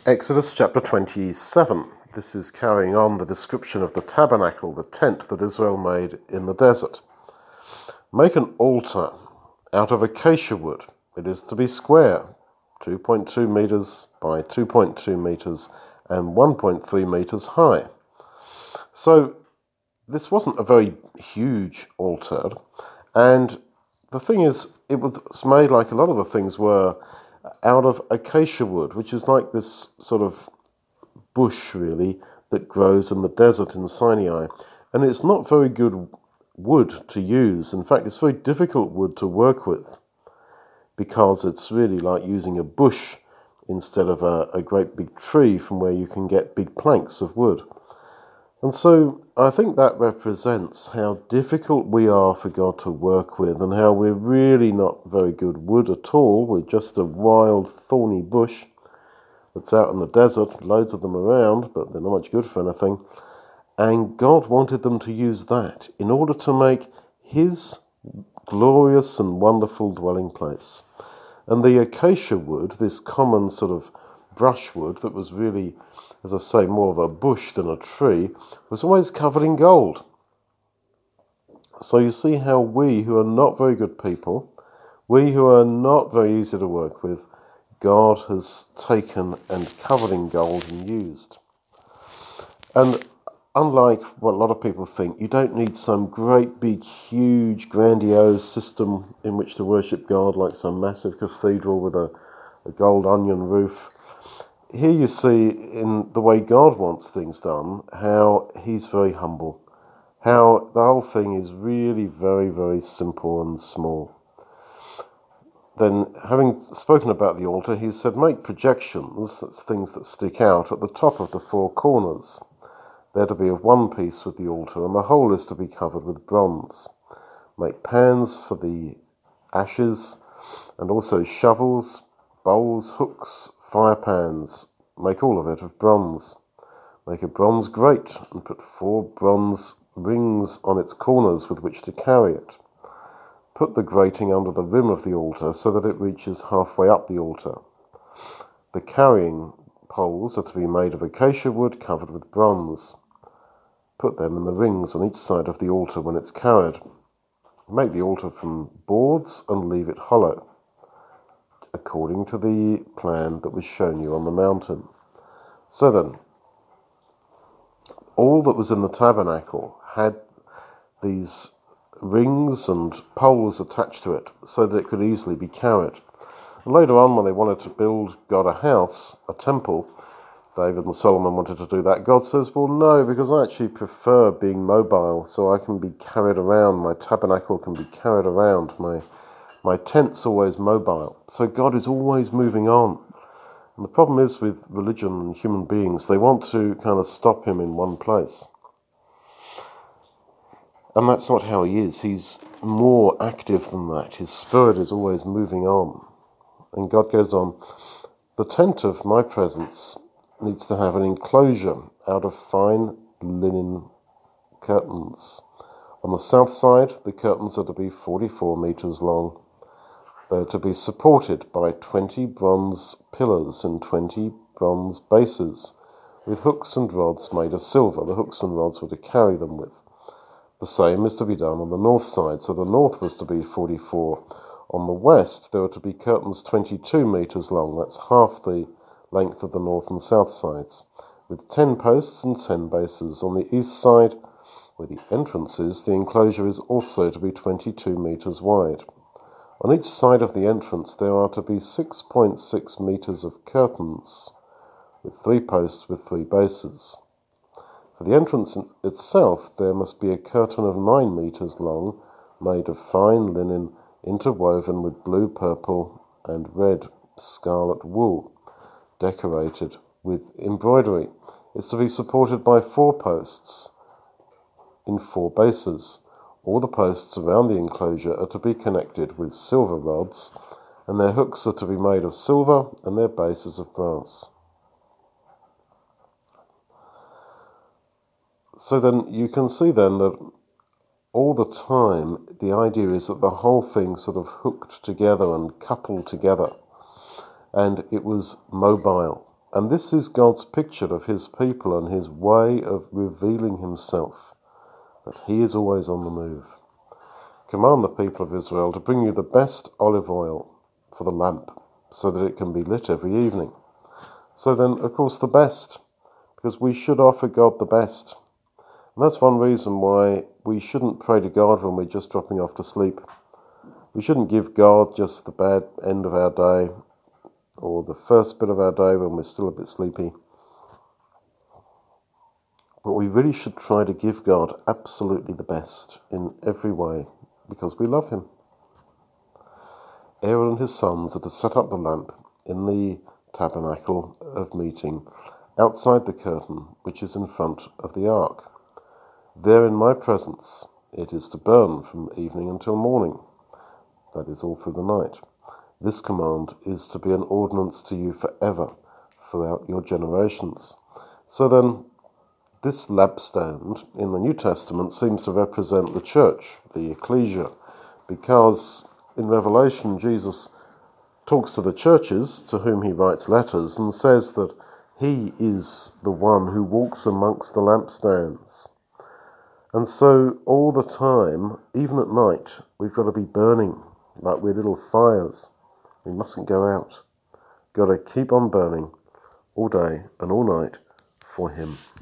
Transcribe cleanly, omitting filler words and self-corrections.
Exodus chapter 27. This is carrying on the description of the tabernacle, the tent that Israel made in the desert. Make an altar out of acacia wood. It is to be square, 2.2 meters by 2.2 meters and 1.3 meters high. So this wasn't a very huge altar, and the thing is, it was made like a lot of the things were out of acacia wood, which is like this sort of bush, really, that grows in the desert in Sinai. And it's not very good wood to use. In fact, it's very difficult wood to work with because it's really like using a bush instead of a great big tree from where you can get big planks of wood. And so I think that represents how difficult we are for God to work with and how we're really not very good wood at all. We're just a wild, thorny bush that's out in the desert, loads of them around, but they're not much good for anything. And God wanted them to use that in order to make His glorious and wonderful dwelling place. And the acacia wood, this common sort of brushwood that was really, as I say, more of a bush than a tree, was always covered in gold. So you see how we, who are not very good people, we who are not very easy to work with, God has taken and covered in gold and used. And unlike what a lot of people think, you don't need some great big, huge, grandiose system in which to worship God, like some massive cathedral with a gold onion roof. Here you see, in the way God wants things done, how He's very humble, how the whole thing is really very, very simple and small. Then, having spoken about the altar, He said, make projections, that's things that stick out, at the top of the four corners. They're to be of one piece with the altar, and the whole is to be covered with bronze. Make pans for the ashes, and also shovels, bowls, hooks, fire pans. Make all of it of bronze. Make a bronze grate, and put 4 bronze rings on its corners with which to carry it. Put the grating under the rim of the altar so that it reaches halfway up the altar. The carrying poles are to be made of acacia wood covered with bronze. Put them in the rings on each side of the altar when it's carried. Make the altar from boards and leave it hollow, according to the plan that was shown you on the mountain. So then, all that was in the tabernacle had these rings and poles attached to it so that it could easily be carried. And later on, when they wanted to build God a house, a temple, David and Solomon wanted to do that. God says, well, no, because I actually prefer being mobile, so I can be carried around. My tabernacle can be carried around. My tent's always mobile. So God is always moving on. And the problem is with religion and human beings, they want to kind of stop Him in one place. And that's not how He is. He's more active than that. His spirit is always moving on. And God goes on, the tent of my presence needs to have an enclosure out of fine linen curtains. On the south side, the curtains are to be 44 meters long. They're to be supported by 20 bronze pillars and 20 bronze bases, with hooks and rods made of silver. The hooks and rods were to carry them with. The same is to be done on the north side, so the north was to be 44. On the west, there were to be curtains 22 meters long, that's half the length of the north and south sides, with 10 posts and 10 bases. On the east side, where the entrance is, the enclosure is also to be 22 meters wide. On each side of the entrance, there are to be 6.6 meters of curtains, with 3 posts with 3 bases. For the entrance itself, there must be a curtain of 9 meters long, made of fine linen, interwoven with blue, purple, and red scarlet wool, decorated with embroidery. It's to be supported by 4 posts in 4 bases. All the posts around the enclosure are to be connected with silver rods, and their hooks are to be made of silver and their bases of brass. So then you can see then that all the time the idea is that the whole thing sort of hooked together and coupled together, and it was mobile. And this is God's picture of his people and his way of revealing himself, that he is always on the move. Command the people of Israel to bring you the best olive oil for the lamp, so that it can be lit every evening. So then, of course, the best, because we should offer God the best. And that's one reason why we shouldn't pray to God when we're just dropping off to sleep. We shouldn't give God just the bad end of our day, or the first bit of our day when we're still a bit sleepy. But we really should try to give God absolutely the best in every way, because we love him. Aaron and his sons are to set up the lamp in the tabernacle of meeting, outside the curtain which is in front of the ark. There in my presence it is to burn from evening until morning, that is, all through the night. This command is to be an ordinance to you forever, throughout your generations. So then, this lampstand in the New Testament seems to represent the church, the ecclesia, because in Revelation Jesus talks to the churches to whom he writes letters and says that he is the one who walks amongst the lampstands. And so all the time, even at night, we've got to be burning like we're little fires. We mustn't go out. Got to keep on burning all day and all night for him.